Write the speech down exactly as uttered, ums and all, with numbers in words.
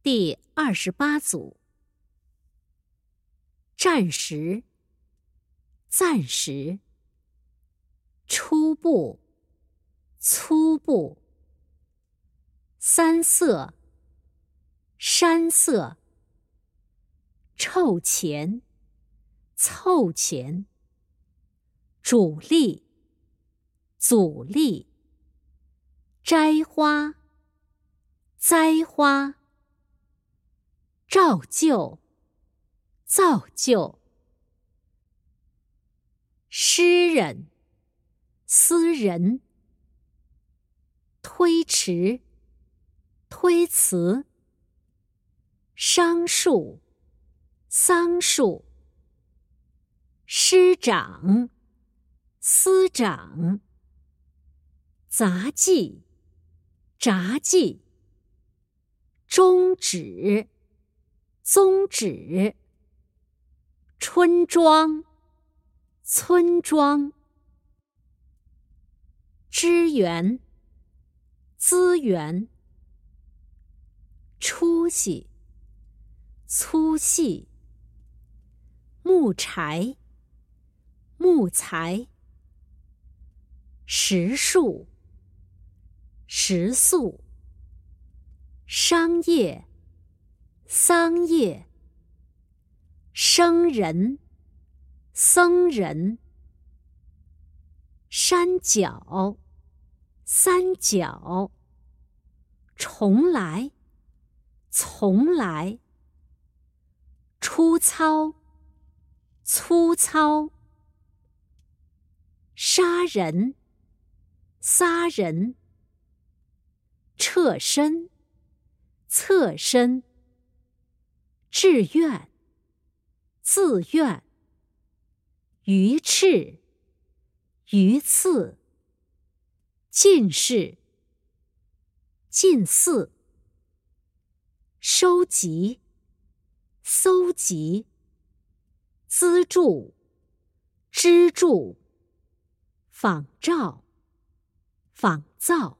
第二十八组。暂时、暂时、初步、粗步、三色、山色、臭钱、凑钱、主力、阻力、摘花、栽花、照旧、造就、诗人、私人、推迟、推辞、桑树、桑树、师长、司长、杂技、札记、终止、宗旨、春庄、村庄、支援、资源、出息、粗细、木柴、木材、实数、食宿、商业、桑叶、生人、僧人、山脚、三角、重来、从来、出操、粗糙、杀人、撒人、侧身、侧身、志愿、自愿、鱼翅、鱼刺、近视、近似、收集、搜集、资助、支柱、仿照、仿造。